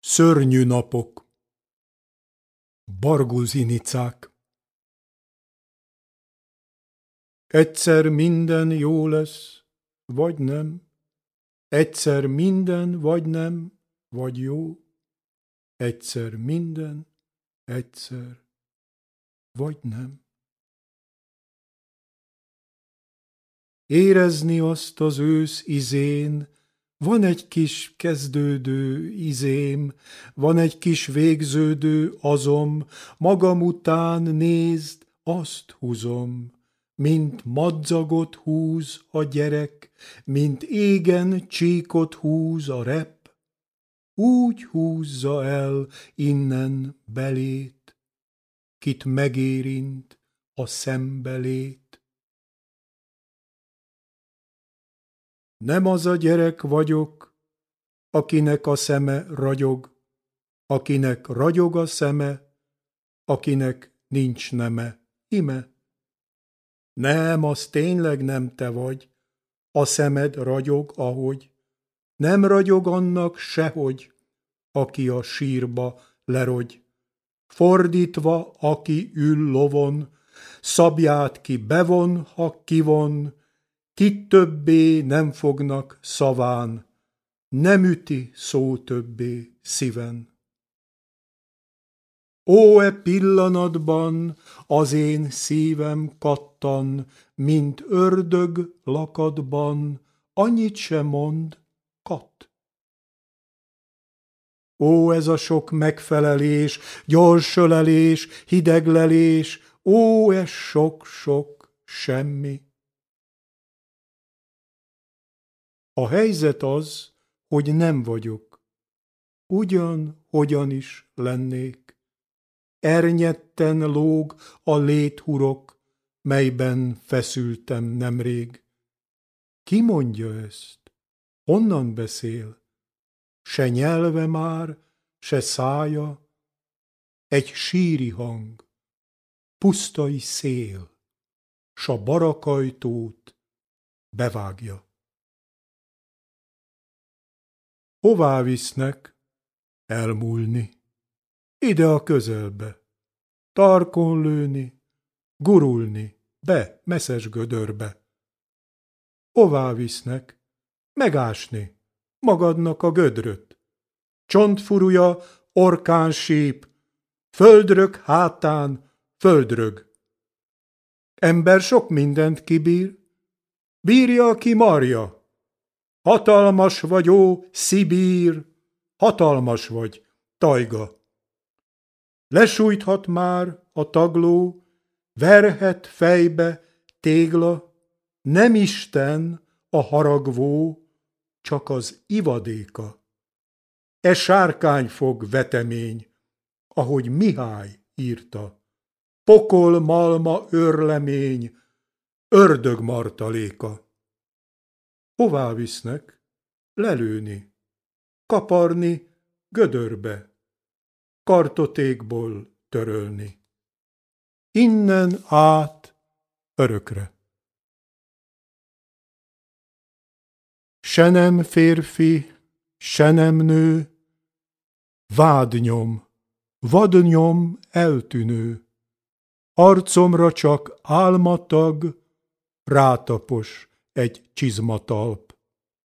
Szörnyű napok. Barguzinicák. Egyszer minden jó lesz, vagy nem. Egyszer minden vagy nem, vagy jó. Egyszer minden, egyszer, vagy nem. Érezni azt az ősz izén, van egy kis kezdődő izém, van egy kis végződő azom, magam után nézd, azt húzom, mint madzagot húz a gyerek, mint égen csíkot húz a rep, úgy húzza el innen belét, kit megérint a szembelét. Nem az a gyerek vagyok, akinek a szeme ragyog, akinek ragyog a szeme, akinek nincs neme, ime. Nem, az tényleg nem te vagy, a szemed ragyog, ahogy. Nem ragyog annak sehogy, aki a sírba lerogy. Fordítva, aki ül lovon, szabját ki bevon, ha kivon, kit többé nem fognak szaván, nem üti szó többé szíven. Ó, e pillanatban az én szívem kattan, mint ördög lakatban, annyit se mond, katt. Ó, ez a sok megfelelés, gyors ölelés, hideglelés, ó, ez sok-sok semmi. A helyzet az, hogy nem vagyok, hogyan is lennék. Ernyetten lóg a léthurok, melyben feszültem nemrég. Ki mondja ezt? Honnan beszél? Se nyelve már, se szája, egy síri hang, pusztai szél, s a barakajtót bevágja. Hová visznek? Elmúlni. Ide a közelbe. Tarkon lőni, gurulni, be messzes gödörbe. Hová visznek? Megásni magadnak a gödröt. Csontfurúja, orkánsíp, földrög hátán, földrög. Ember sok mindent kibír, bírja, aki marja. Hatalmas vagy, ó, Szibír, hatalmas vagy, tajga. Lesújthat már a tagló, verhet fejbe tégla, nem Isten a haragvó, csak az ivadéka. E sárkányfog vetemény, ahogy Mihály írta, pokol malma őrlemény, ördög martaléka. Hová visznek? Lelőni, kaparni, gödörbe, kartotékból törölni. Innen át örökre. Se nem férfi, se nem nő, vádnyom, vadnyom eltűnő, arcomra csak álmatag, rátapos egy csizmatalp.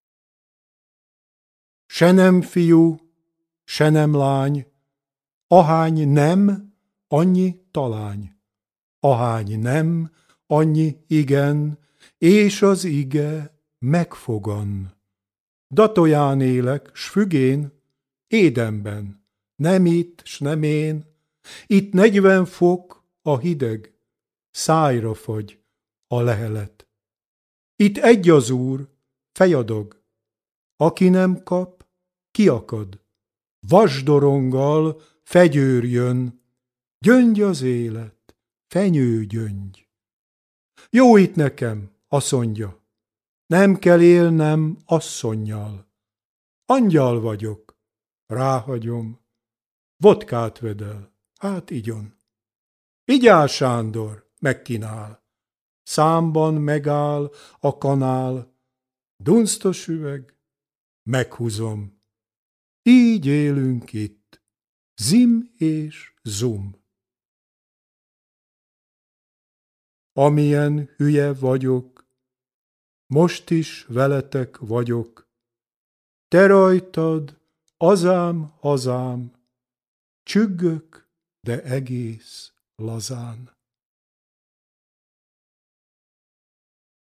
Se nem fiú, se nem lány, ahány nem, annyi talány. Ahány nem, annyi igen, és az ige megfogan. Datoján élek, s fügén, Édenben, nem itt, s nem én. Itt 40 fok a hideg, szájra fagy a lehelet. Itt egy az Úr, fejadog, aki nem kap, kiakad. Vasdoronggal fegyőr jön, gyöngy az élet, fenyőgyöngy. Jó itt nekem, asszonyja, nem kell élnem asszonnyal. Angyal vagyok, ráhagyom, vodkát vedel, hát igyon. Igyál, Sándor, megkínál. Számban megáll a kanál, dunsztos üveg, meghúzom. így élünk itt, zim és zum. Amilyen hülye vagyok, most is veletek vagyok, te rajtad, azám, hazám, csüggök, de egész lazán.